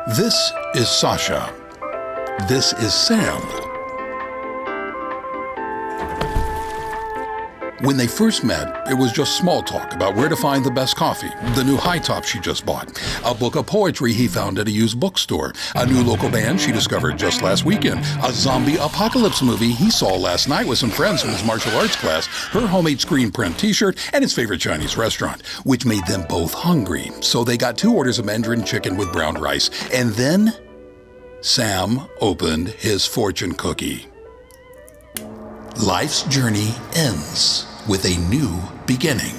This is Sasha. This is Sam. When they first met, it was just small talk about where to find the best coffee, the new high top she just bought, a book of poetry he found at a used bookstore, a new local band she discovered just last weekend, a zombie apocalypse movie he saw last night with some friends from his martial arts class, her homemade screen print t-shirt, and his favorite Chinese restaurant, which made them both hungry. So they got 2 orders of Mandarin chicken with brown rice. And then Sam opened his fortune cookie. Life's journey ends with a new beginning.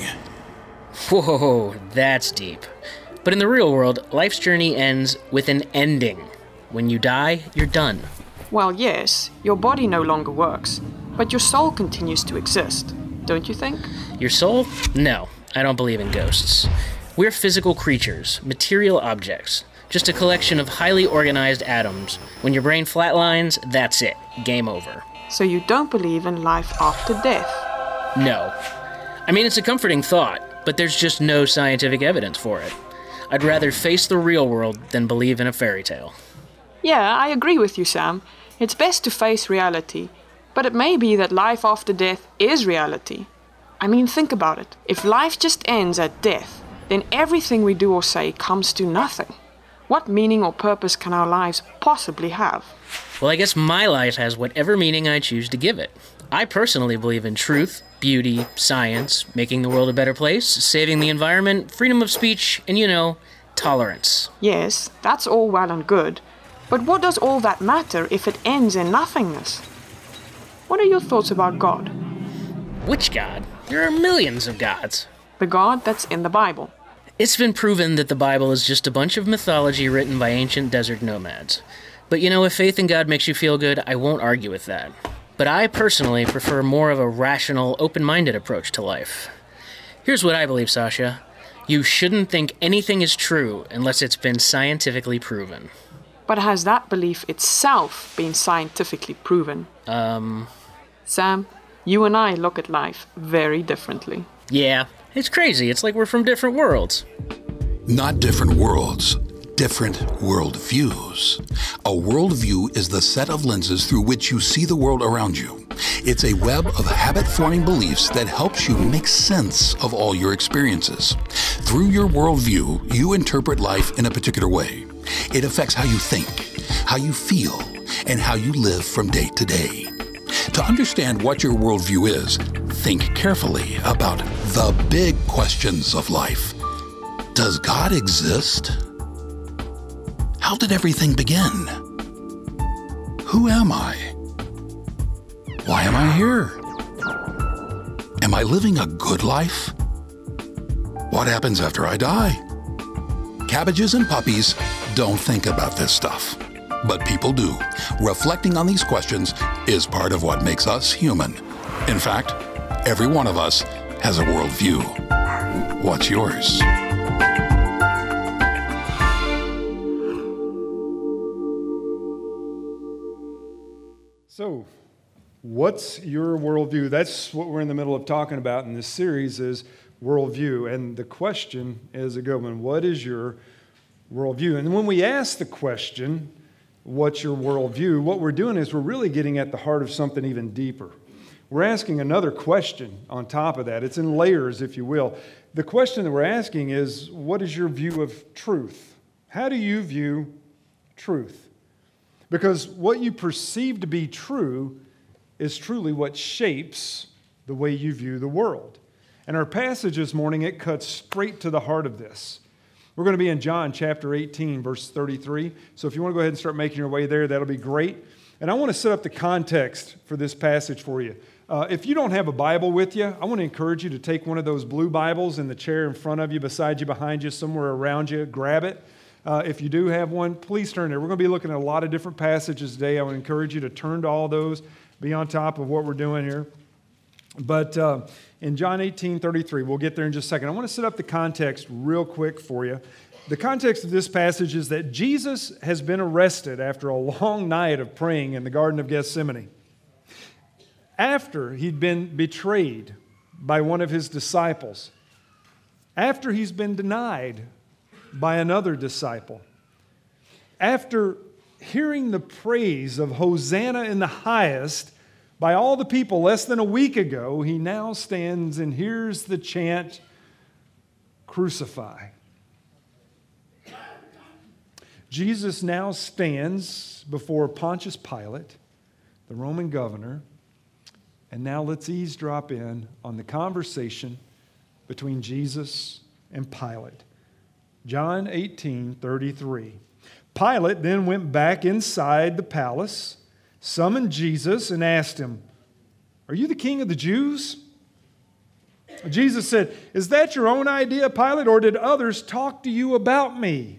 Whoa, that's deep. But in the real world, life's journey ends with an ending. When you die, you're done. Well, yes, your body no longer works, but your soul continues to exist, don't you think? Your soul? No, I don't believe in ghosts. We're physical creatures, material objects, just a collection of highly organized atoms. When your brain flatlines, that's it. Game over. So you don't believe in life after death? No. I mean, it's a comforting thought, but there's just no scientific evidence for it. I'd rather face the real world than believe in a fairy tale. Yeah, I agree with you, Sam. It's best to face reality, but it may be that life after death is reality. I mean, think about it. If life just ends at death, then everything we do or say comes to nothing. What meaning or purpose can our lives possibly have? Well, I guess my life has whatever meaning I choose to give it. I personally believe in truth, beauty, science, making the world a better place, saving the environment, freedom of speech, and, tolerance. Yes, that's all well and good. But what does all that matter if it ends in nothingness? What are your thoughts about God? Which God? There are millions of gods. The God that's in the Bible. It's been proven that the Bible is just a bunch of mythology written by ancient desert nomads. But if faith in God makes you feel good, I won't argue with that. But I personally prefer more of a rational, open-minded approach to life. Here's what I believe, Sasha. You shouldn't think anything is true unless it's been scientifically proven. But has that belief itself been scientifically proven? Sam, you and I look at life very differently. Yeah, it's crazy. It's like we're from different worlds. Not different worlds. Different worldviews. A worldview is the set of lenses through which you see the world around you. It's a web of habit-forming beliefs that helps you make sense of all your experiences. Through your worldview, you interpret life in a particular way. It affects how you think, how you feel, and how you live from day to day. To understand what your worldview is, think carefully about the big questions of life. Does God exist? How did everything begin? Who am I? Why am I here? Am I living a good life? What happens after I die? Cabbages and puppies don't think about this stuff, but people do. Reflecting on these questions is part of what makes us human. In fact, every one of us has a worldview. What's yours? So, what's your worldview? That's what we're in the middle of talking about in this series is worldview. And the question is a good one. What is your worldview? And when we ask the question, what's your worldview, what we're doing is we're really getting at the heart of something even deeper. We're asking another question on top of that. It's in layers, if you will. The question that we're asking is, what is your view of truth? How do you view truth? Because what you perceive to be true is truly what shapes the way you view the world. And our passage this morning, it cuts straight to the heart of this. We're going to be in John chapter 18, verse 33. So if you want to go ahead and start making your way there, that'll be great. And I want to set up the context for this passage for you. If you don't have a Bible with you, I want to encourage you to take one of those blue Bibles in the chair in front of you, beside you, behind you, somewhere around you. Grab it. If you do have one, please turn there. We're going to be looking at a lot of different passages today. I would encourage you to turn to all those, be on top of what we're doing here. But in John 18:33, we'll get there in just a second. I want to set up the context real quick for you. The context of this passage is that Jesus has been arrested after a long night of praying in the Garden of Gethsemane. After he'd been betrayed by one of his disciples. After he's been denied by another disciple. after hearing the praise of Hosanna in the highest by all the people less than a week ago, he now stands and hears the chant, "Crucify." Jesus now stands before Pontius Pilate, the Roman governor, and now let's eavesdrop in on the conversation between Jesus and Pilate. John 18:33. Pilate then went back inside the palace, summoned Jesus, and asked him, "Are you the king of the Jews?" Jesus said, "Is that your own idea, Pilate, or did others talk to you about me?"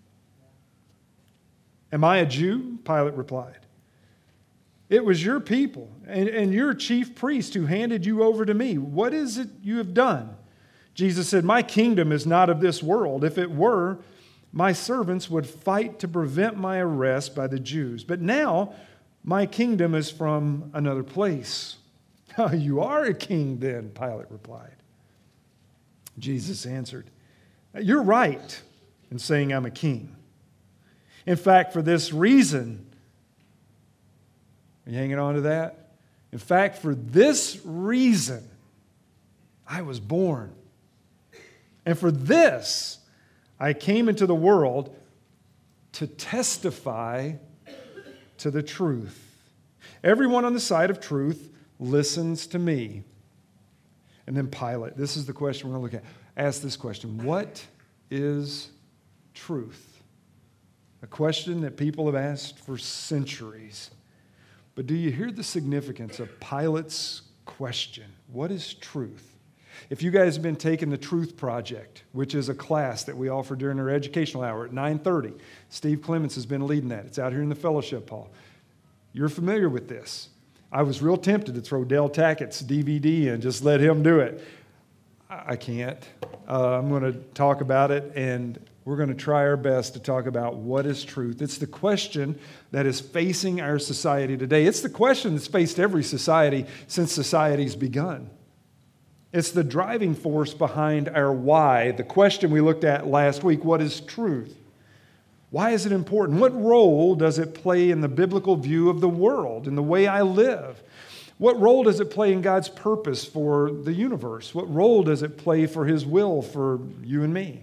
"Am I a Jew?" Pilate replied. "It was your people and your chief priest who handed you over to me. What is it you have done?" Jesus said, "My kingdom is not of this world. If it were, my servants would fight to prevent my arrest by the Jews. But now my kingdom is from another place." "You are a king then," Pilate replied. Jesus answered, "You're right in saying I'm a king. In fact, for this reason," are you hanging on to that? "In fact, for this reason, I was born. And for this, I came into the world to testify to the truth. Everyone on the side of truth listens to me." And then Pilate, this is the question we're going to look at. Ask this question: what is truth? A question that people have asked for centuries. But do you hear the significance of Pilate's question? What is truth? If you guys have been taking the Truth Project, which is a class that we offer during our educational hour at 9:30, Steve Clements has been leading that. It's out here in the fellowship hall. You're familiar with this. I was real tempted to throw Dale Tackett's DVD and just let him do it. I can't. I'm going to talk about it, and we're going to try our best to talk about what is truth. It's the question that is facing our society today. It's the question that's faced every society since society's begun. It's the driving force behind our why. The question we looked at last week: what is truth? Why is it important? What role does it play in the biblical view of the world, in the way I live? What role does it play in God's purpose for the universe? What role does it play for His will for you and me?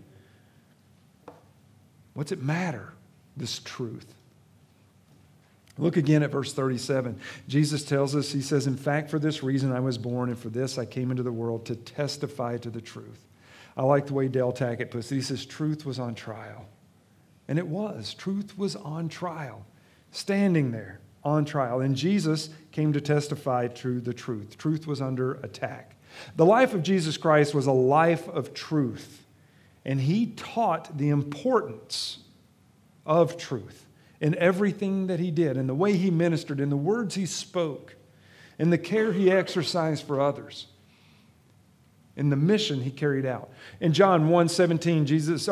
What's it matter, this truth? Look again at verse 37. Jesus tells us, he says, "In fact, for this reason I was born, and for this I came into the world, to testify to the truth." I like the way Dale Tackett puts it. He says, truth was on trial. And it was. Truth was on trial, standing there on trial. And Jesus came to testify to the truth. Truth was under attack. The life of Jesus Christ was a life of truth. And he taught the importance of truth in everything that he did, in the way he ministered, in the words he spoke, in the care he exercised for others, in the mission he carried out. In John 1:17,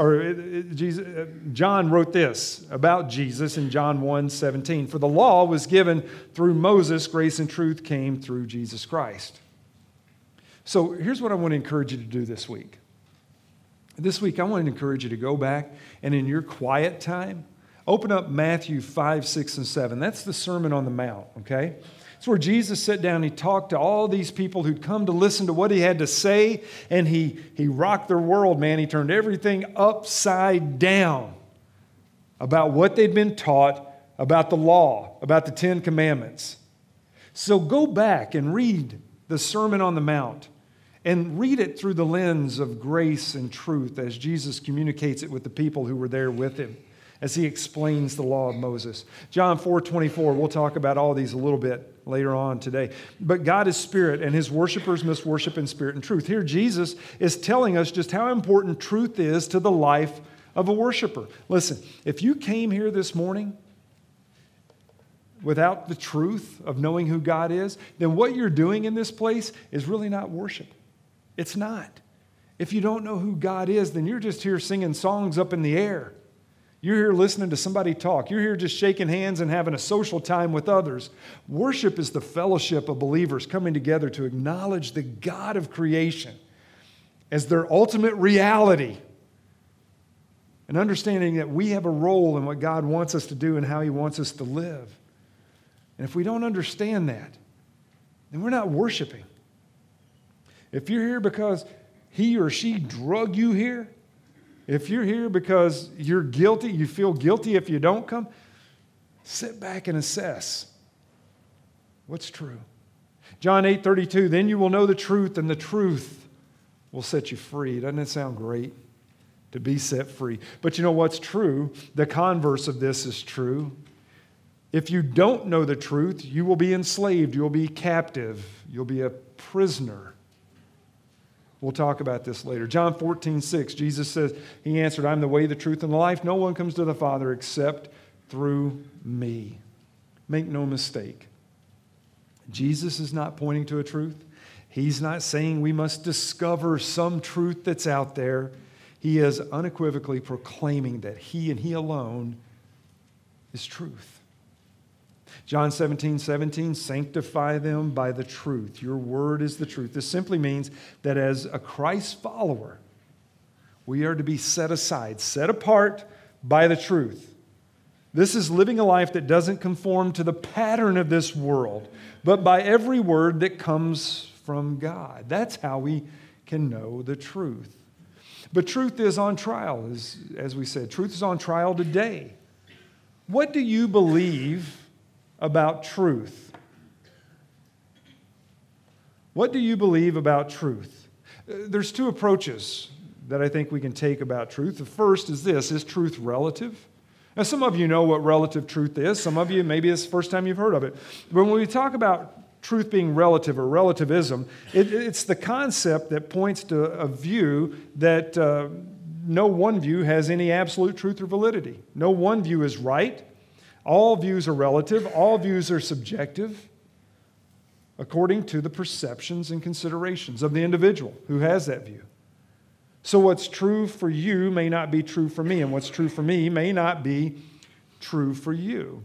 John wrote this about Jesus in John 1:17. "For the law was given through Moses, grace and truth came through Jesus Christ." So here's what I want to encourage you to do this week. This week, I want to encourage you to go back and in your quiet time, open up Matthew 5, 6, and 7. That's the Sermon on the Mount, okay? It's where Jesus sat down, he talked to all these people who'd come to listen to what he had to say, and he rocked their world, man. He turned everything upside down about what they'd been taught, about the law, about the 10 Commandments. So go back and read the Sermon on the Mount, and read it through the lens of grace and truth as Jesus communicates it with the people who were there with him, as he explains the law of Moses. John 4:24, we'll talk about all these a little bit later on today. But God is spirit, and his worshipers must worship in spirit and truth. Here Jesus is telling us just how important truth is to the life of a worshiper. Listen, if you came here this morning without the truth of knowing who God is, then what you're doing in this place is really not worship. It's not. If you don't know who God is, then you're just here singing songs up in the air. You're here listening to somebody talk. You're here just shaking hands and having a social time with others. Worship is the fellowship of believers coming together to acknowledge the God of creation as their ultimate reality and understanding that we have a role in what God wants us to do and how He wants us to live. And if we don't understand that, then we're not worshiping. If you're here because he or she drug you here, if you're here because you're guilty, you feel guilty if you don't come, sit back and assess what's true. John 8:32, then you will know the truth, and the truth will set you free. Doesn't it sound great to be set free? But you know what's true? The converse of this is true. If you don't know the truth, you will be enslaved, you'll be captive, you'll be a prisoner. We'll talk about this later. John 14:6, Jesus says, He answered, I'm the way, the truth, and the life. No one comes to the Father except through me. Make no mistake. Jesus is not pointing to a truth. He's not saying we must discover some truth that's out there. He is unequivocally proclaiming that He and He alone is truth. John 17:17, sanctify them by the truth. Your word is the truth. This simply means that as a Christ follower, we are to be set aside, set apart by the truth. This is living a life that doesn't conform to the pattern of this world, but by every word that comes from God. That's how we can know the truth. But truth is on trial, as we said. Truth is on trial today. What do you believe about truth? What do you believe about truth? There's two approaches that I think we can take about truth. The first is this: is truth relative? Now, some of you know what relative truth is. Some of you, maybe it's the first time you've heard of it. But when we talk about truth being relative or relativism, it's the concept that points to a view that no one view has any absolute truth or validity. No one view is right. All views are relative. All views are subjective according to the perceptions and considerations of the individual who has that view. So what's true for you may not be true for me, and what's true for me may not be true for you.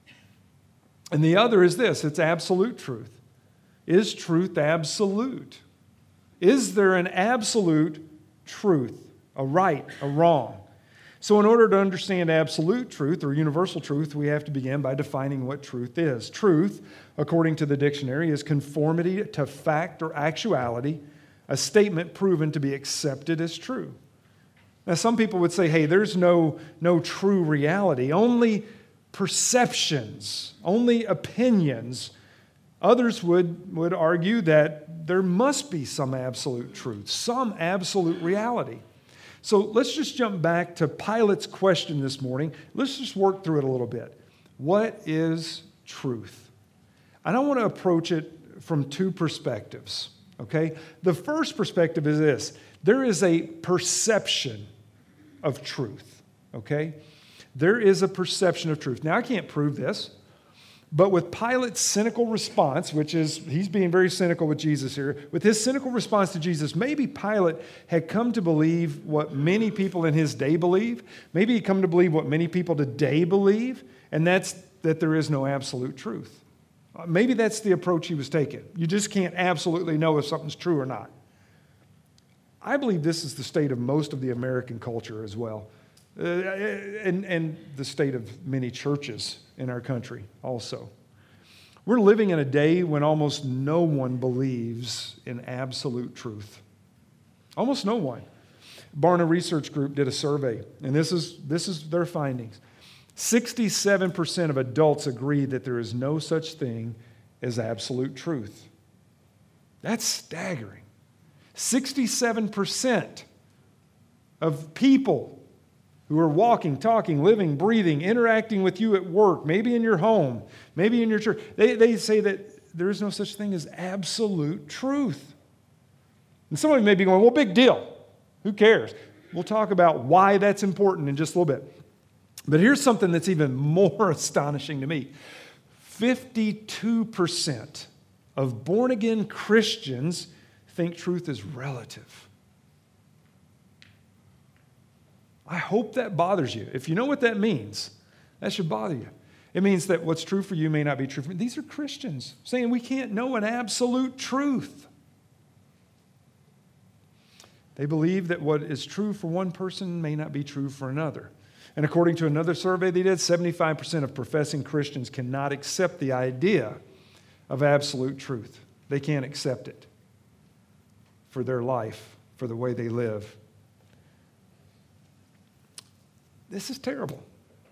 And the other is this: it's absolute truth. Is truth absolute? Is there an absolute truth, a right, a wrong? So in order to understand absolute truth or universal truth, we have to begin by defining what truth is. Truth, according to the dictionary, is conformity to fact or actuality, a statement proven to be accepted as true. Now, some people would say, hey, there's no true reality, only perceptions, only opinions. Others would argue that there must be some absolute truth, some absolute reality. So let's just jump back to Pilate's question this morning. Let's just work through it a little bit. What is truth? And I want to approach it from two perspectives, okay? The first perspective is this: there is a perception of truth, okay? There is a perception of truth. Now, I can't prove this, but with Pilate's cynical response, which is, he's being very cynical with Jesus here, with his cynical response to Jesus, maybe Pilate had come to believe what many people in his day believe. Maybe he'd come to believe what many people today believe, and that's that there is no absolute truth. Maybe that's the approach he was taking. You just can't absolutely know if something's true or not. I believe this is the state of most of the American culture as well, and the state of many churches in our country also. We're living in a day when almost no one believes in absolute truth. Almost no one. Barna Research Group did a survey, and this is their findings. 67% of adults agree that there is no such thing as absolute truth. That's staggering. 67% of people who are walking, talking, living, breathing, interacting with you at work, maybe in your home, maybe in your church, they say that there is no such thing as absolute truth. And some of you may be going, well, big deal. Who cares? We'll talk about why that's important in just a little bit. But here's something that's even more astonishing to me. 52% of born-again Christians think truth is relative. I hope that bothers you. If you know what that means, that should bother you. It means that what's true for you may not be true for me. These are Christians saying we can't know an absolute truth. They believe that what is true for one person may not be true for another. And according to another survey they did, 75% of professing Christians cannot accept the idea of absolute truth. They can't accept it for their life, for the way they live. This is terrible.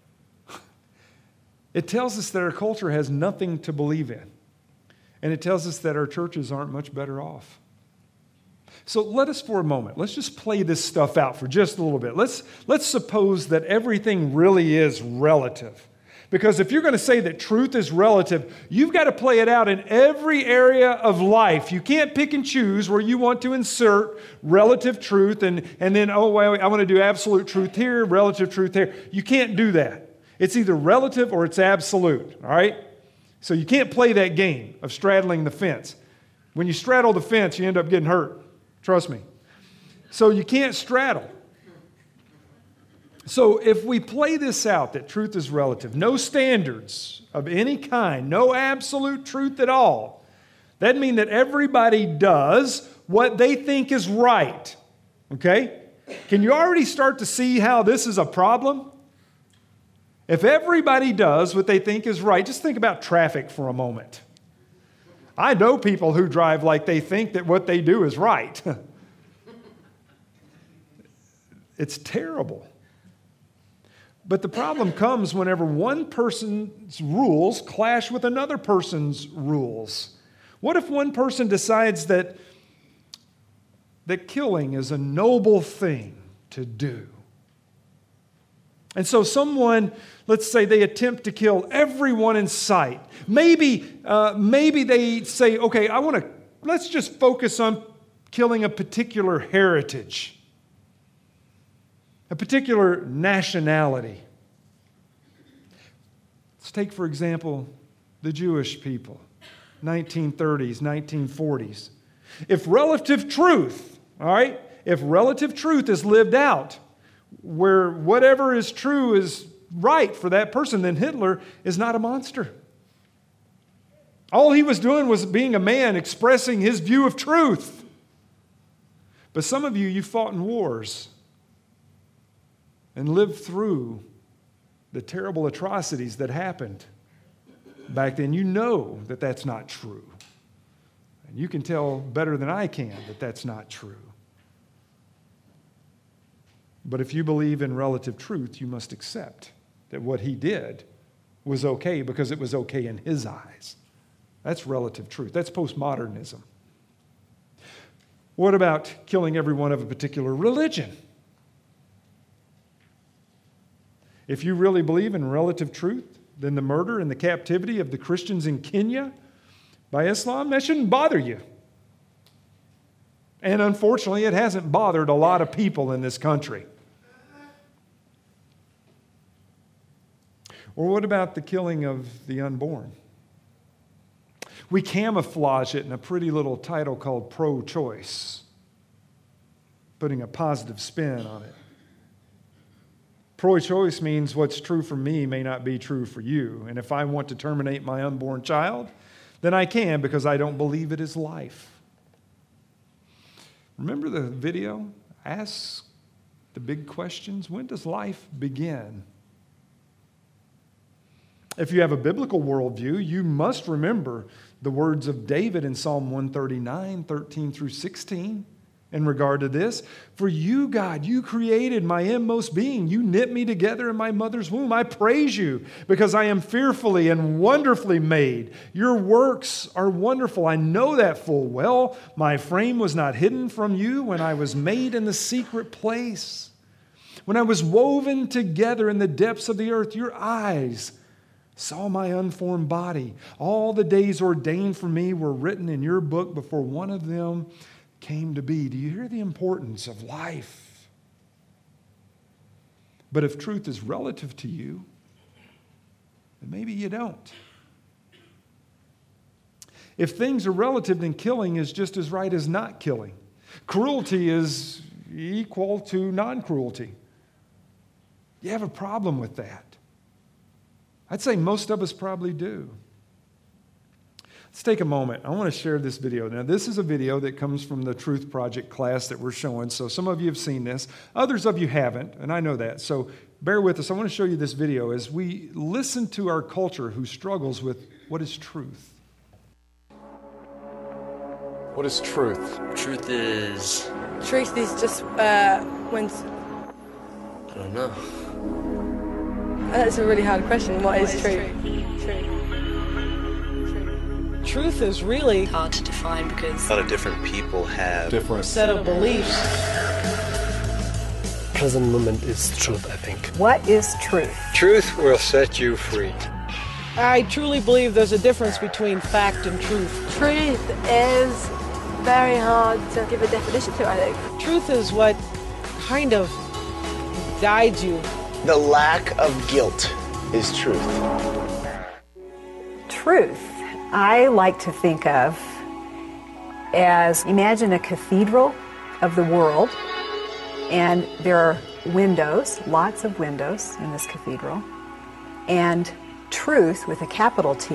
It tells us that our culture has nothing to believe in. And it tells us that our churches aren't much better off. So let us for a moment, let's just play this stuff out for just a little bit. Let's suppose that everything really is relative. Because if you're going to say that truth is relative, you've got to play it out in every area of life. You can't pick and choose where you want to insert relative truth and then, oh, well, I want to do absolute truth here, relative truth here. You can't do that. It's either relative or it's absolute, all right? So you can't play that game of straddling the fence. When you straddle the fence, you end up getting hurt. Trust me. So you can't straddle. So if we play this out, that truth is relative, no standards of any kind, no absolute truth at all, that means that everybody does what they think is right. Okay? Can you already start to see how this is a problem? If everybody does what they think is right, just think about traffic for a moment. I know people who drive like they think that what they do is right. It's terrible. But the problem comes whenever one person's rules clash with another person's rules. What if one person decides that killing is a noble thing to do? And so someone, let's say they attempt to kill everyone in sight. Maybe they say, okay, let's just focus on killing a particular heritage, a particular nationality. Let's take, for example, the Jewish people, 1930s, 1940s. If relative truth, all right, if relative truth is lived out, where whatever is true is right for that person, then Hitler is not a monster. All he was doing was being a man expressing his view of truth. But some of you fought in wars and lived through the terrible atrocities that happened back then. You know that that's not true. And you can tell better than I can that that's not true. But if you believe in relative truth, you must accept that what he did was okay because it was okay in his eyes. That's relative truth. That's postmodernism. What about killing everyone of a particular religion? If you really believe in relative truth, then the murder and the captivity of the Christians in Kenya by Islam, that shouldn't bother you. And unfortunately, it hasn't bothered a lot of people in this country. Or what about the killing of the unborn? We camouflage it in a pretty little title called pro-choice, putting a positive spin on it. Pro-choice means what's true for me may not be true for you. And if I want to terminate my unborn child, then I can because I don't believe it is life. Remember the video? Ask the big questions. When does life begin? If you have a biblical worldview, you must remember the words of David in Psalm 139, 13 through 16 in regard to this. For you, God, you created my inmost being. You knit me together in my mother's womb. I praise you because I am fearfully and wonderfully made. Your works are wonderful. I know that full well. My frame was not hidden from you when I was made in the secret place. When I was woven together in the depths of the earth, your eyes saw my unformed body. All the days ordained for me were written in your book before one of them came to be. Do you hear the importance of life? But if truth is relative to you, then maybe you don't. If things are relative, then killing is just as right as not killing. Cruelty is equal to non-cruelty. You have a problem with that? I'd say most of us probably do. Let's take a moment. I want to share this video. Now, this is a video that comes from the Truth Project class that we're showing. So some of you have seen this. Others of you haven't, and I know that. So bear with us. I want to show you this video as we listen to our culture who struggles with what is truth. What is truth? Truth is... Truth is just when... I don't know. That's a really hard question. What is truth? Truth is really hard to define because A lot of different people have Different set of beliefs. Present moment is truth, I think. What is truth? Truth will set you free. I truly believe there's a difference between fact and truth. Truth is very hard to give a definition to, I think. Truth is what kind of guides you. The lack of guilt is truth. Truth, I like to think of as, imagine a cathedral of the world, and there are windows, lots of windows in this cathedral, and truth, with a capital T,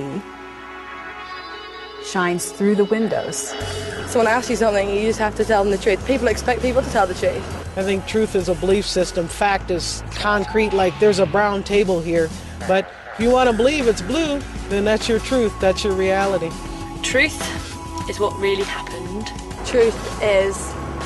shines through the windows. Someone asks you something, you just have to tell them the truth. People expect people to tell the truth. I think truth is a belief system. Fact is concrete, like there's a brown table here. But if you want to believe it's blue, then that's your truth, that's your reality. truth is what really happened. Truth is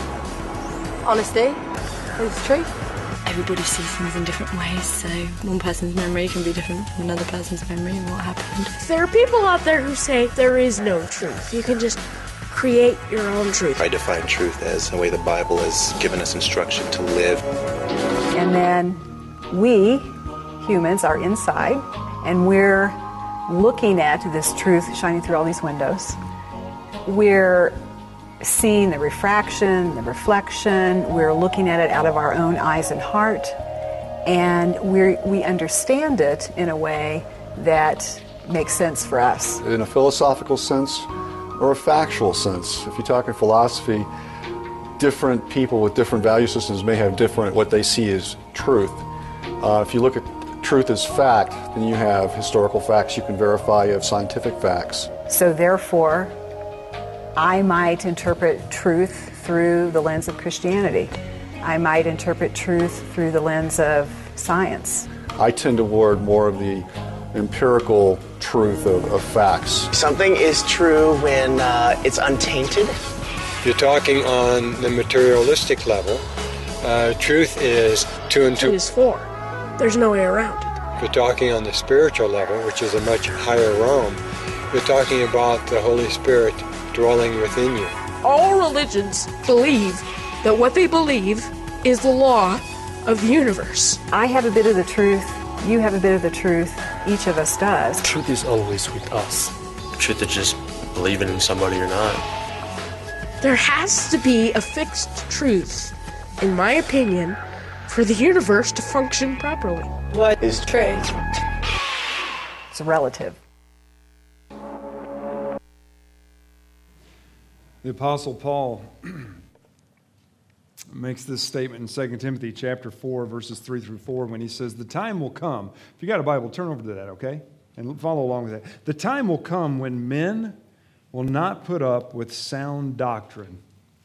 honesty, is truth. Everybody sees things in different ways, so one person's memory can be different from another person's memory and what happened. There are people out there who say there is no truth. You can just create your own truth. I define truth as the way the Bible has given us instruction to live. And then we, humans, are inside, and we're looking at this truth shining through all these windows. We're seeing the refraction, the reflection. We're looking at it out of our own eyes and heart, and we understand it in a way that makes sense for us. In a philosophical sense or a factual sense. If you talk in philosophy, different people with different value systems may have different what they see as truth. If you look at truth as fact, then you have historical facts you can verify, you have scientific facts. So therefore, I might interpret truth through the lens of Christianity. I might interpret truth through the lens of science. I tend toward more of the empirical truth of facts. Something is true when it's untainted. If you're talking on the materialistic level, truth is 2 and 2. 2 is 4. There's no way around it. If you're talking on the spiritual level, which is a much higher realm, you're talking about the Holy Spirit dwelling within you. All religions believe that what they believe is the law of the universe. I have a bit of the truth, you have a bit of the truth, each of us does. Truth is always with us. Truth is just believing in somebody or not. There has to be a fixed truth, in my opinion, for the universe to function properly. What is truth? It's relative. The Apostle Paul makes this statement in 2 Timothy chapter 4, verses 3 through 4, when he says, the time will come. If you got a Bible, turn over to that, okay? And follow along with that. The time will come when men will not put up with sound doctrine.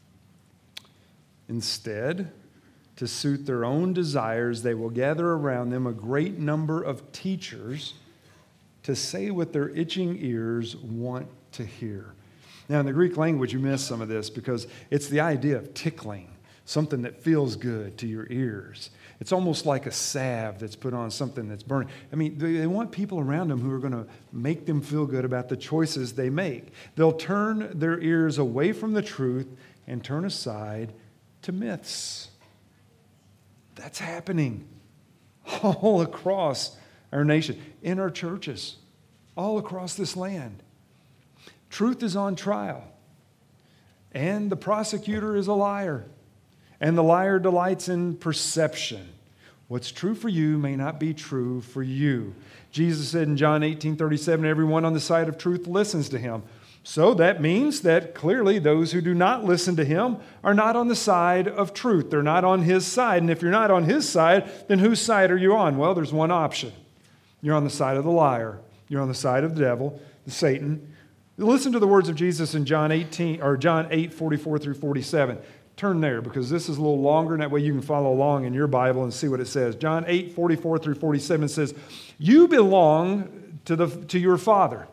Instead, to suit their own desires, they will gather around them a great number of teachers to say what their itching ears want to hear. Now, in the Greek language, you miss some of this because it's the idea of tickling, something that feels good to your ears. It's almost like a salve that's put on something that's burning. I mean, they want people around them who are going to make them feel good about the choices they make. They'll turn their ears away from the truth and turn aside to myths. That's happening all across our nation, in our churches, all across this land. Truth is on trial, and the prosecutor is a liar, and the liar delights in perception. What's true for you may not be true for you. Jesus said in John 18:37, everyone on the side of truth listens to him. So that means that clearly those who do not listen to him are not on the side of truth. They're not on his side. And if you're not on his side, then whose side are you on? Well, there's one option. You're on the side of the liar. You're on the side of the devil, Satan, Listen to the words of Jesus in John 8, 44 through 47. Turn there because this is a little longer, and that way you can follow along in your Bible and see what it says. John 8, 44 through 47 says, "You belong to your father.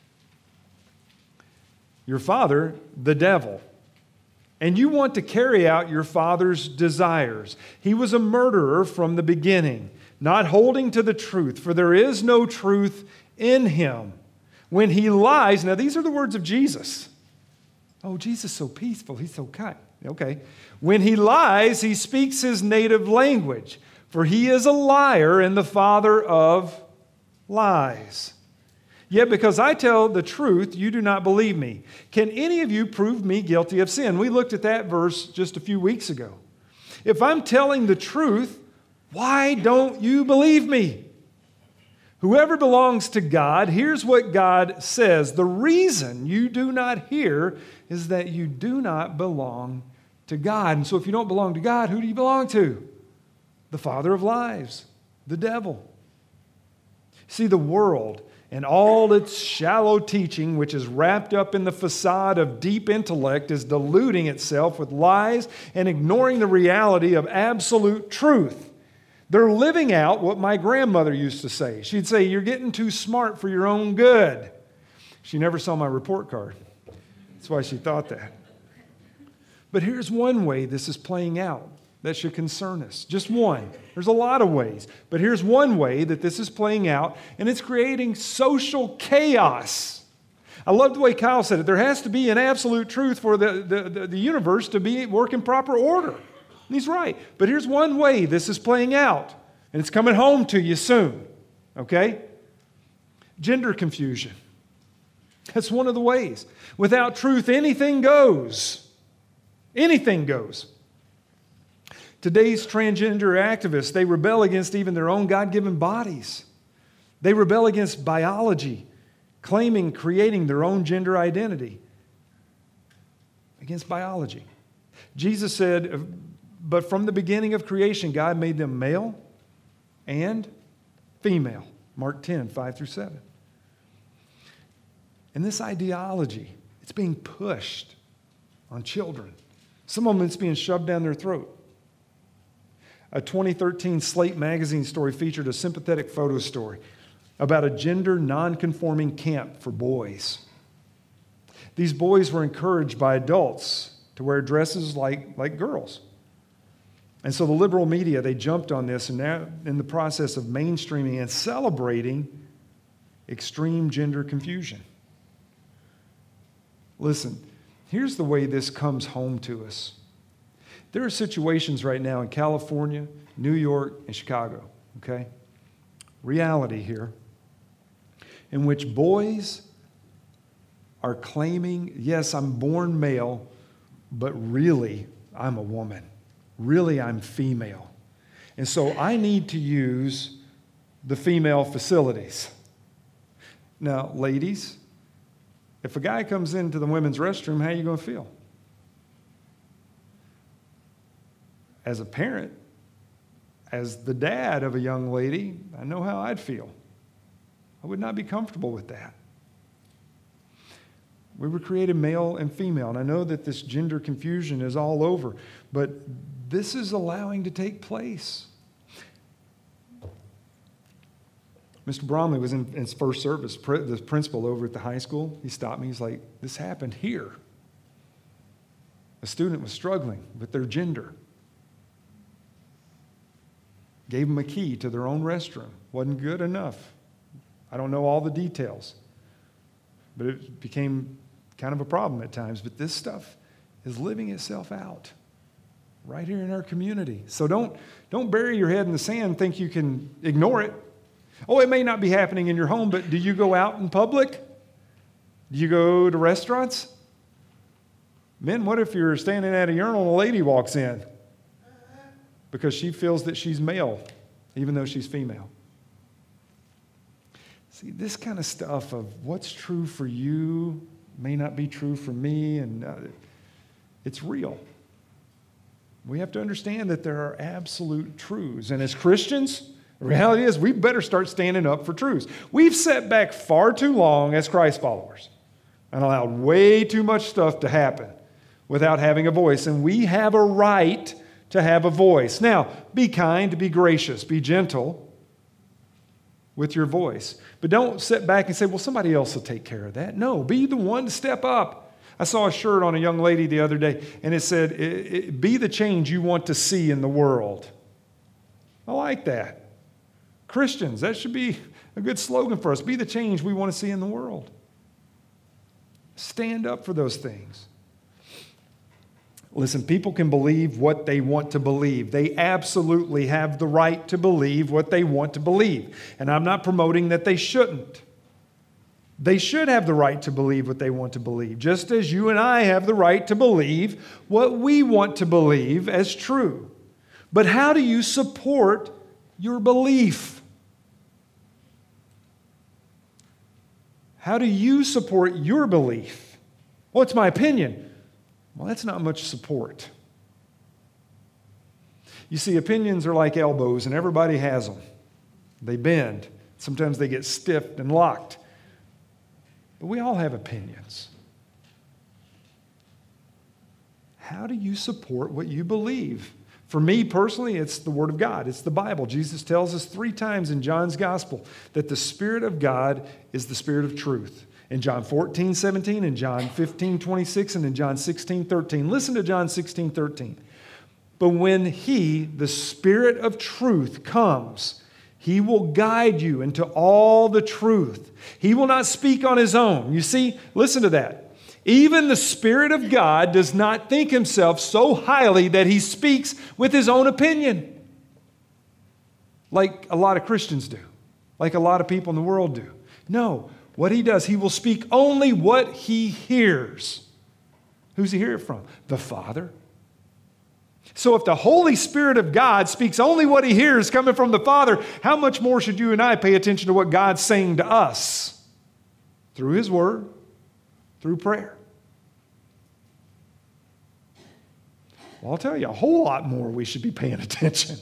Your father, the devil. And you want to carry out your father's desires. He was a murderer from the beginning, not holding to the truth, for there is no truth in him. When he lies," now these are the words of Jesus. Oh, Jesus is so peaceful. He's so kind. Okay. "When he lies, he speaks his native language, for he is a liar and the father of lies. Yet because I tell the truth, you do not believe me. Can any of you prove me guilty of sin?" We looked at that verse just a few weeks ago. If I'm telling the truth, why don't you believe me? Whoever belongs to God, here's what God says. The reason you do not hear is that you do not belong to God. And so if you don't belong to God, who do you belong to? The father of lies, the devil. See, the world and all its shallow teaching, which is wrapped up in the facade of deep intellect, is deluding itself with lies and ignoring the reality of absolute truth. They're living out what my grandmother used to say. She'd say, "You're getting too smart for your own good." She never saw my report card. That's why she thought that. But here's one way this is playing out that should concern us. Just one. There's a lot of ways. But here's one way that this is playing out, and it's creating social chaos. I love the way Kyle said it. There has to be an absolute truth for the universe to work in proper order. And he's right. But here's one way this is playing out, and it's coming home to you soon. Okay? Gender confusion. That's one of the ways. Without truth, anything goes. Anything goes. Today's transgender activists, they rebel against even their own God-given bodies. They rebel against biology, creating their own gender identity. Against biology. Jesus said, "But from the beginning of creation, God made them male and female." Mark 10, 5 through 7. And this ideology, it's being pushed on children. Some of them, it's being shoved down their throat. A 2013 Slate magazine story featured a sympathetic photo story about a gender non-conforming camp for boys. These boys were encouraged by adults to wear dresses like girls. And so the liberal media, they jumped on this, and now in the process of mainstreaming and celebrating extreme gender confusion. Listen, here's the way this comes home to us. There are situations right now in California, New York, and Chicago, okay? Reality here, in which boys are claiming, yes, I'm born male, but really I'm a woman. Really I'm female. And so I need to use the female facilities. Now, ladies, if a guy comes into the women's restroom, how are you going to feel? As a parent, as the dad of a young lady, I know how I'd feel. I would not be comfortable with that. We were created male and female, and I know that this gender confusion is all over, but this is allowing to take place. Mr. Bromley was in his first service, the principal over at the high school. He stopped me. He's like, "This happened here." A student was struggling with their gender. Gave them a key to their own restroom. Wasn't good enough. I don't know all the details, but it became kind of a problem at times. But this stuff is living itself out right here in our community. So don't bury your head in the sand and think you can ignore it. Oh, it may not be happening in your home, but do you go out in public? Do you go to restaurants? Men, what if you're standing at a urinal and a lady walks in? Because she feels that she's male, even though she's female. See, this kind of stuff of what's true for you may not be true for me, and it's real. We have to understand that there are absolute truths. And as Christians, the reality is we better start standing up for truths. We've sat back far too long as Christ followers. and allowed way too much stuff to happen without having a voice. And we have a right to have a voice. Now, be kind, be gracious, be gentle with your voice. But don't sit back and say, well, somebody else will take care of that. No, be the one to step up. I saw a shirt on a young lady the other day, and it said, be the change you want to see in the world. I like that. Christians, that should be a good slogan for us. Be the change we want to see in the world. Stand up for those things. Listen, people can believe what they want to believe. They absolutely have the right to believe what they want to believe. And I'm not promoting that they shouldn't. They should have the right to believe what they want to believe, just as you and I have the right to believe what we want to believe as true. But how do you support your belief? How do you support your belief? Well, it's my opinion. Well, that's not much support. You see, opinions are like elbows, and everybody has them. They bend. Sometimes they get stiff and locked. But we all have opinions. How do you support what you believe? For me personally, it's the Word of God. It's the Bible. Jesus tells us 3 times in John's Gospel that the Spirit of God is the Spirit of truth. In John 14:17, in John 15:26, and in John 16:13. Listen to John 16:13. But when He, the Spirit of truth, comes, He will guide you into all the truth. He will not speak on His own. You see, listen to that. Even the Spirit of God does not think Himself so highly that He speaks with His own opinion, like a lot of Christians do, like a lot of people in the world do. No. What He does, He will speak only what He hears. Who's He hear it from? The Father. So if the Holy Spirit of God speaks only what He hears coming from the Father, how much more should you and I pay attention to what God's saying to us? Through His Word, through prayer. Well, I'll tell you a whole lot more we should be paying attention.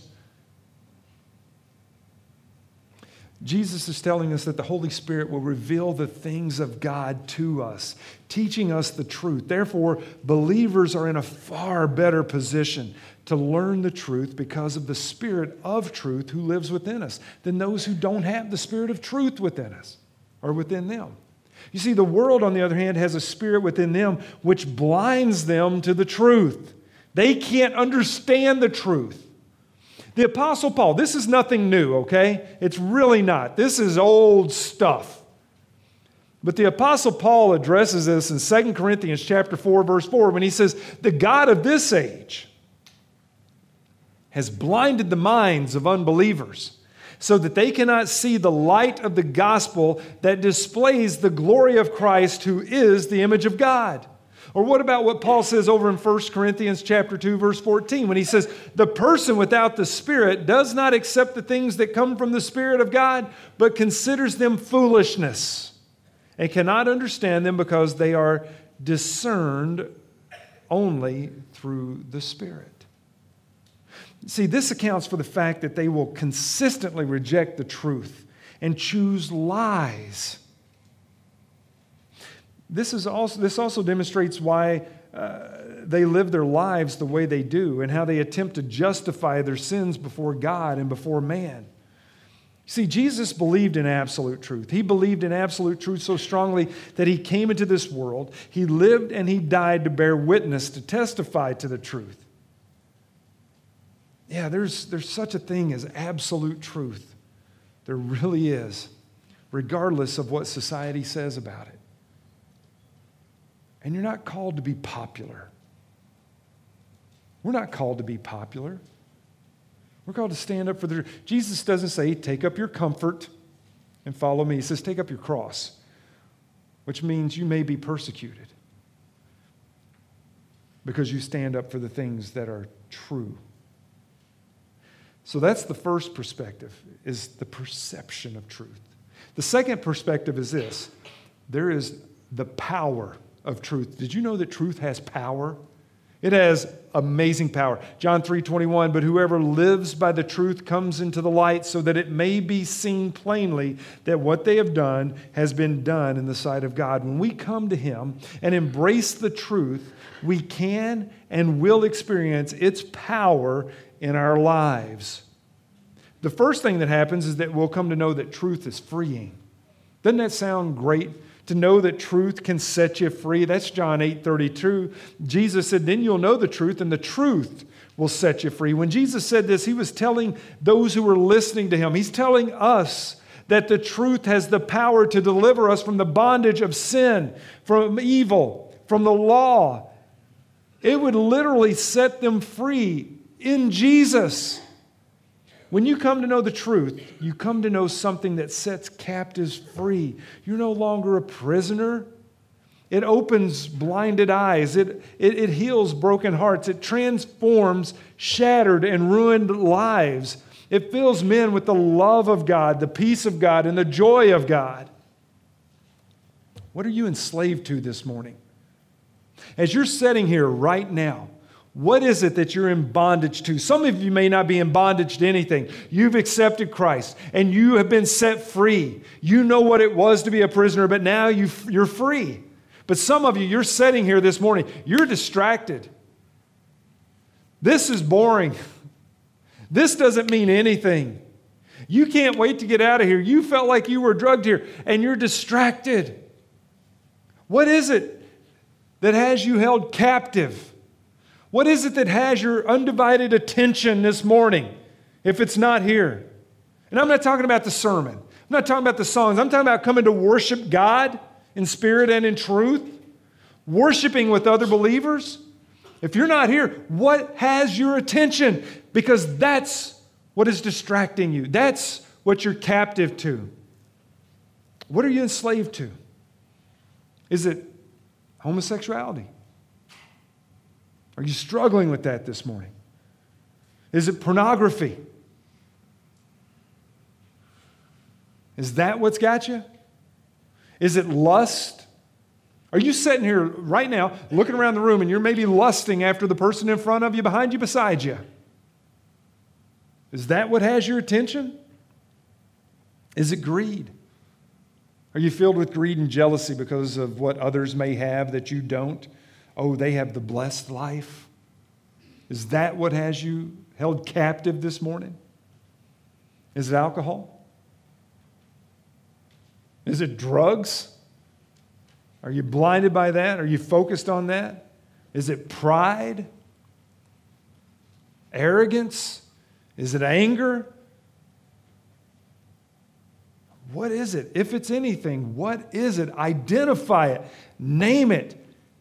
Jesus is telling us that the Holy Spirit will reveal the things of God to us, teaching us the truth. Therefore, believers are in a far better position to learn the truth because of the Spirit of truth who lives within us than those who don't have the Spirit of truth within us or within them. You see, the world, on the other hand, has a spirit within them which blinds them to the truth. They can't understand the truth. The Apostle Paul, this is nothing new, okay? It's really not. This is old stuff. But the Apostle Paul addresses this in 2 Corinthians chapter 4, verse 4, when he says, the God of this age has blinded the minds of unbelievers so that they cannot see the light of the gospel that displays the glory of Christ, who is the image of God. Or what about what Paul says over in 1 Corinthians chapter 2, verse 14, when he says, the person without the Spirit does not accept the things that come from the Spirit of God, but considers them foolishness and cannot understand them because they are discerned only through the Spirit. See, this accounts for the fact that they will consistently reject the truth and choose lies. This also demonstrates why they live their lives the way they do and how they attempt to justify their sins before God and before man. See, Jesus believed in absolute truth. He believed in absolute truth so strongly that He came into this world. He lived and He died to bear witness, to testify to the truth. Yeah, there's such a thing as absolute truth. There really is, regardless of what society says about it. And you're not called to be popular. We're not called to be popular. We're called to stand up for the truth. Jesus doesn't say, take up your comfort and follow me. He says, take up your cross, which means you may be persecuted because you stand up for the things that are true. So that's the first perspective, is the perception of truth. The second perspective is this. There is the power of truth. Did you know that truth has power? It has amazing power. John 3:21, but whoever lives by the truth comes into the light so that it may be seen plainly that what they have done has been done in the sight of God. When we come to Him and embrace the truth, we can and will experience its power in our lives. The first thing that happens is that we'll come to know that truth is freeing. Doesn't that sound great? To know that truth can set you free. That's John 8:32. Jesus said, then you'll know the truth, and the truth will set you free. When Jesus said this, He was telling those who were listening to Him, He's telling us that the truth has the power to deliver us from the bondage of sin, from evil, from the law. It would literally set them free in Jesus. When you come to know the truth, you come to know something that sets captives free. You're no longer a prisoner. It opens blinded eyes. It heals broken hearts. It transforms shattered and ruined lives. It fills men with the love of God, the peace of God, and the joy of God. What are you enslaved to this morning? As you're sitting here right now, what is it that you're in bondage to? Some of you may not be in bondage to anything. You've accepted Christ and you have been set free. You know what it was to be a prisoner, but now you're free. But some of you, you're sitting here this morning, you're distracted. This is boring. This doesn't mean anything. You can't wait to get out of here. You felt like you were drugged here and you're distracted. What is it that has you held captive? What is it that has your undivided attention this morning if it's not here? And I'm not talking about the sermon. I'm not talking about the songs. I'm talking about coming to worship God in spirit and in truth, worshiping with other believers. If you're not here, what has your attention? Because that's what is distracting you. That's what you're captive to. What are you enslaved to? Is it homosexuality? Are you struggling with that this morning? Is it pornography? Is that what's got you? Is it lust? Are you sitting here right now looking around the room and you're maybe lusting after the person in front of you, behind you, beside you? Is that what has your attention? Is it greed? Are you filled with greed and jealousy because of what others may have that you don't? Oh, they have the blessed life. Is that what has you held captive this morning? Is it alcohol? Is it drugs? Are you blinded by that? Are you focused on that? Is it pride? Arrogance? Is it anger? What is it? If it's anything, what is it? Identify it. Name it.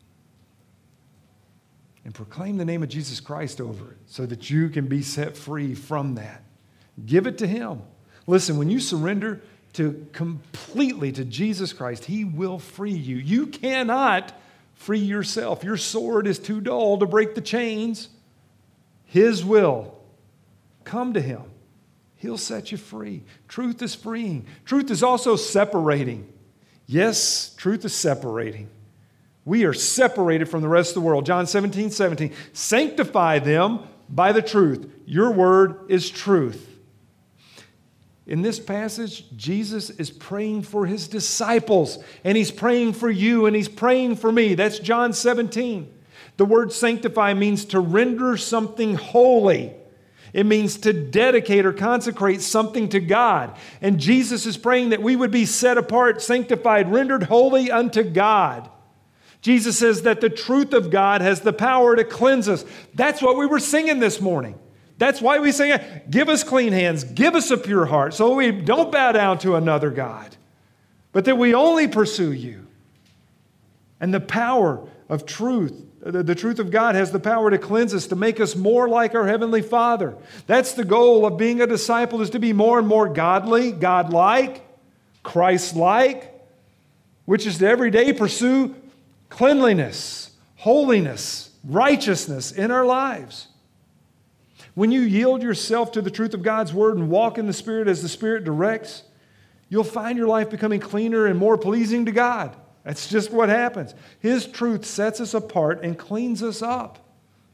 And proclaim the name of Jesus Christ over it so that you can be set free from that. Give it to Him. Listen, when you surrender completely to Jesus Christ, He will free you. You cannot free yourself. Your sword is too dull to break the chains. His will. Come to Him. He'll set you free. Truth is freeing. Truth is also separating. Yes, truth is separating. We are separated from the rest of the world. John 17:17. Sanctify them by the truth. Your word is truth. In this passage, Jesus is praying for His disciples, and He's praying for you, and He's praying for me. That's John 17. The word sanctify means to render something holy. It means to dedicate or consecrate something to God. And Jesus is praying that we would be set apart, sanctified, rendered holy unto God. Jesus says that the truth of God has the power to cleanse us. That's what we were singing this morning. That's why we sing, give us clean hands, give us a pure heart, so we don't bow down to another God, but that we only pursue you. And the power of truth, the truth of God has the power to cleanse us, to make us more like our Heavenly Father. That's the goal of being a disciple, is to be more and more godly, God-like, Christ-like, which is to every day pursue cleanliness, holiness, righteousness in our lives. When you yield yourself to the truth of God's Word and walk in the Spirit as the Spirit directs, you'll find your life becoming cleaner and more pleasing to God. That's just what happens. His truth sets us apart and cleans us up.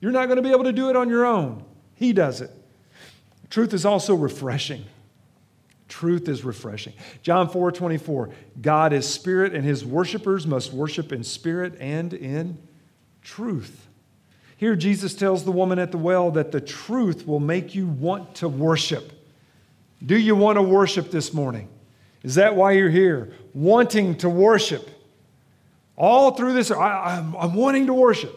You're not going to be able to do it on your own. He does it. Truth is also refreshing. Truth is refreshing. John 4:24, God is spirit, and his worshipers must worship in spirit and in truth. Here Jesus tells the woman at the well that the truth will make you want to worship. Do you want to worship this morning? Is that why you're here? Wanting to worship. All through this, I'm wanting to worship.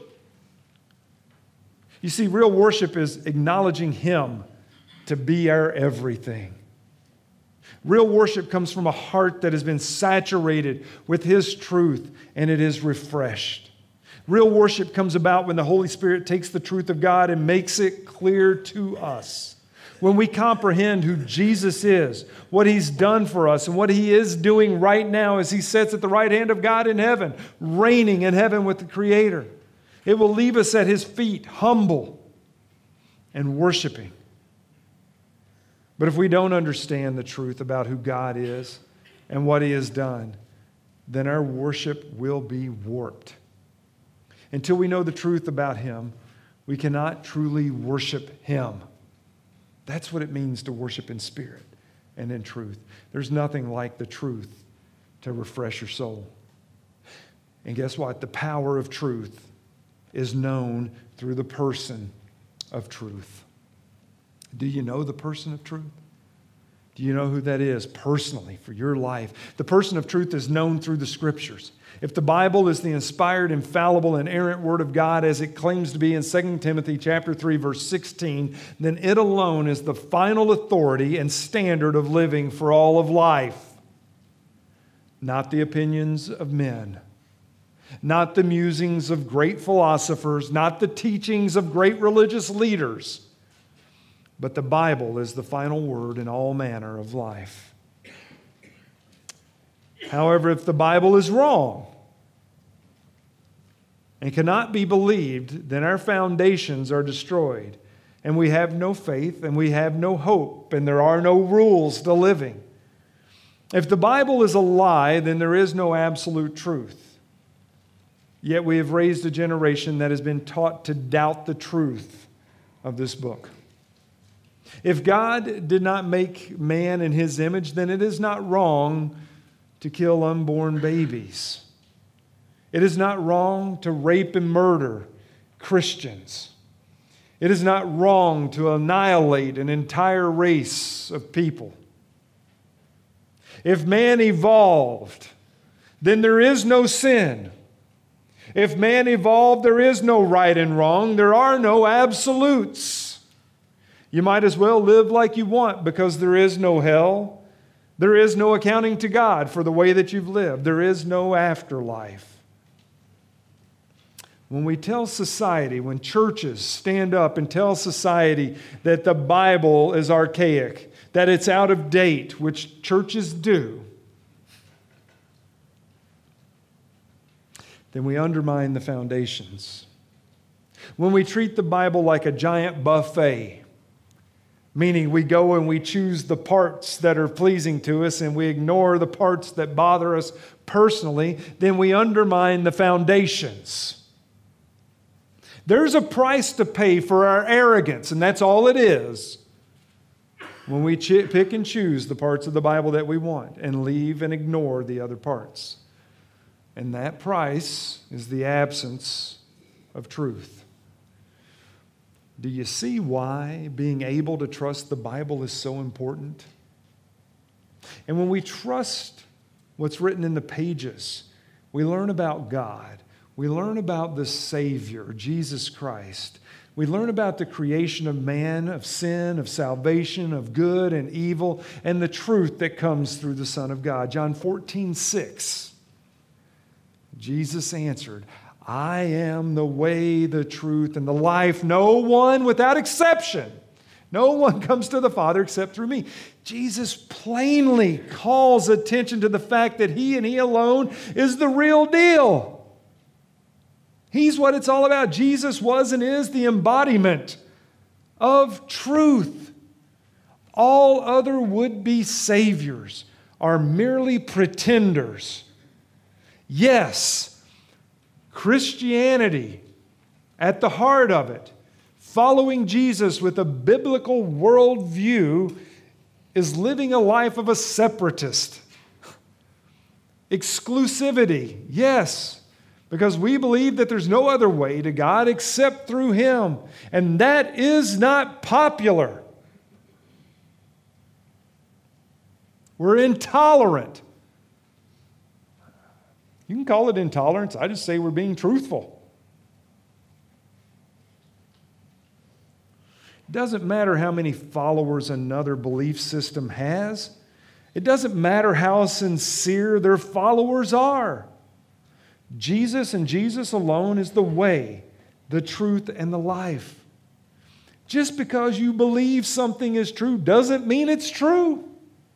You see, real worship is acknowledging him to be our everything. Real worship comes from a heart that has been saturated with his truth, and it is refreshed. Real worship comes about when the Holy Spirit takes the truth of God and makes it clear to us. When we comprehend who Jesus is, what he's done for us, and what he is doing right now as he sits at the right hand of God in heaven, reigning in heaven with the Creator. It will leave us at his feet, humble and worshiping. But if we don't understand the truth about who God is and what he has done, then our worship will be warped. Until we know the truth about him, we cannot truly worship him. That's what it means to worship in spirit and in truth. There's nothing like the truth to refresh your soul. And guess what? The power of truth is known through the person of truth. Do you know the person of truth? Do you know who that is personally for your life? The person of truth is known through the Scriptures. If the Bible is the inspired, infallible, inerrant Word of God as it claims to be in 2 Timothy chapter 3, verse 16, then it alone is the final authority and standard of living for all of life. Not the opinions of men, not the musings of great philosophers, not the teachings of great religious leaders, but the Bible is the final word in all manner of life. However, if the Bible is wrong and cannot be believed, then our foundations are destroyed, and we have no faith, and we have no hope, and there are no rules to living. If the Bible is a lie, then there is no absolute truth. Yet we have raised a generation that has been taught to doubt the truth of this book. If God did not make man in his image, then it is not wrong to kill unborn babies. It is not wrong to rape and murder Christians. It is not wrong to annihilate an entire race of people. If man evolved, then there is no sin. If man evolved, there is no right and wrong. There are no absolutes. You might as well live like you want because there is no hell. There is no accounting to God for the way that you've lived. There is no afterlife. When we tell society, when churches stand up and tell society that the Bible is archaic, that it's out of date, which churches do, then we undermine the foundations. When we treat the Bible like a giant buffet, meaning we go and we choose the parts that are pleasing to us and we ignore the parts that bother us personally, then we undermine the foundations. There's a price to pay for our arrogance, and that's all it is. When we pick and choose the parts of the Bible that we want and leave and ignore the other parts. And that price is the absence of truth. Do you see why being able to trust the Bible is so important? And when we trust what's written in the pages, we learn about God. We learn about the Savior, Jesus Christ. We learn about the creation of man, of sin, of salvation, of good and evil, and the truth that comes through the Son of God. John 14:6. Jesus answered, I am the way, the truth, and the life. No one, without exception, no one comes to the Father except through me. Jesus plainly calls attention to the fact that he and he alone is the real deal. He's what it's all about. Jesus was and is the embodiment of truth. All other would-be saviors are merely pretenders. Yes, Christianity, at the heart of it, Following Jesus with a biblical worldview is living a life of a separatist. Exclusivity, yes, because we believe that there's no other way to God except through Him. And that is not popular. We're intolerant. You can call it intolerance. I just say we're being truthful. It doesn't matter how many followers another belief system has. It doesn't matter how sincere their followers are. Jesus and Jesus alone is the way, the truth, and the life. Just because you believe something is true doesn't mean it's true.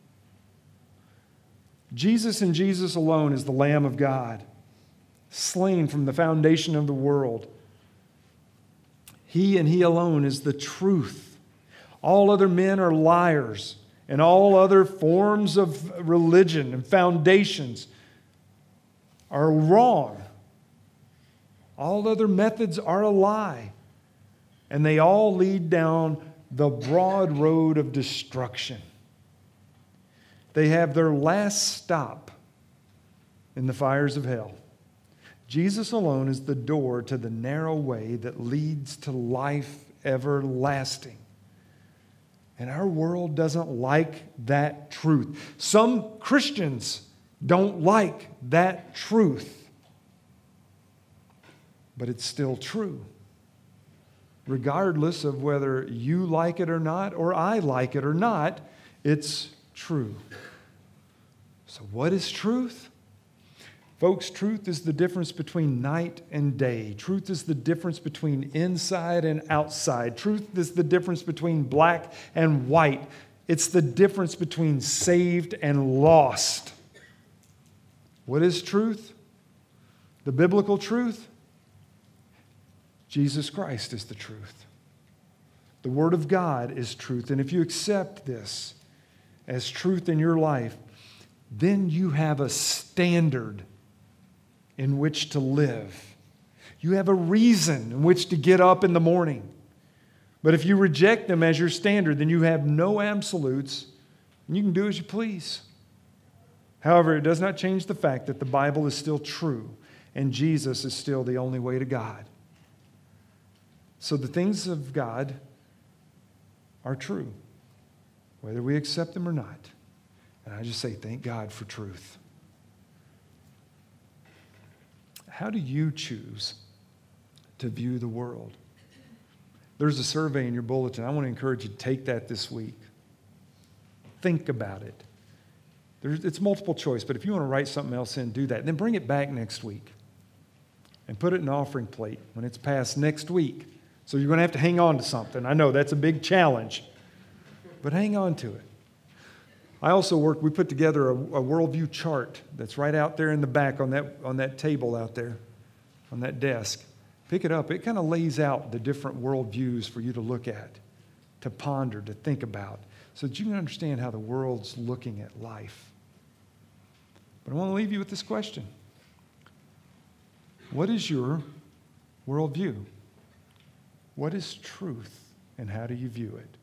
Jesus and Jesus alone is the Lamb of God, slain from the foundation of the world. He and He alone is the truth. All other men are liars, and all other forms of religion and foundations are wrong. All other methods are a lie, and they all lead down the broad road of destruction. They have their last stop in the fires of hell. Jesus alone is the door to the narrow way that leads to life everlasting. And our world doesn't like that truth. Some Christians don't like that truth. But it's still true. Regardless of whether you like it or not, or I like it or not, it's true. So what is truth? Folks, truth is the difference between night and day. Truth is the difference between inside and outside. Truth is the difference between black and white. It's the difference between saved and lost. What is truth? The biblical truth? Jesus Christ is the truth. The Word of God is truth. And if you accept this as truth in your life, then you have a standard in which to live. You have a reason in which to get up in the morning. But if you reject them as your standard, then you have no absolutes, and you can do as you please. However, it does not change the fact that the Bible is still true, and Jesus is still the only way to God. So the things of God are true, whether we accept them or not. And I just say, thank God for truth. How do you choose to view the world? There's a survey in your bulletin. I want to encourage you to take that this week. Think about it. It's multiple choice, but if you want to write something else in, do that. And then bring it back next week and put it in an offering plate when it's passed next week. So you're going to have to hang on to something. I know that's a big challenge, but hang on to it. We put together a worldview chart that's right out there in the back on that table out there, on that desk. Pick it up. It kind of lays out the different worldviews for you to look at, to ponder, to think about, so that you can understand how the world's looking at life. But I want to leave you with this question. What is your worldview? What is truth, and how do you view it?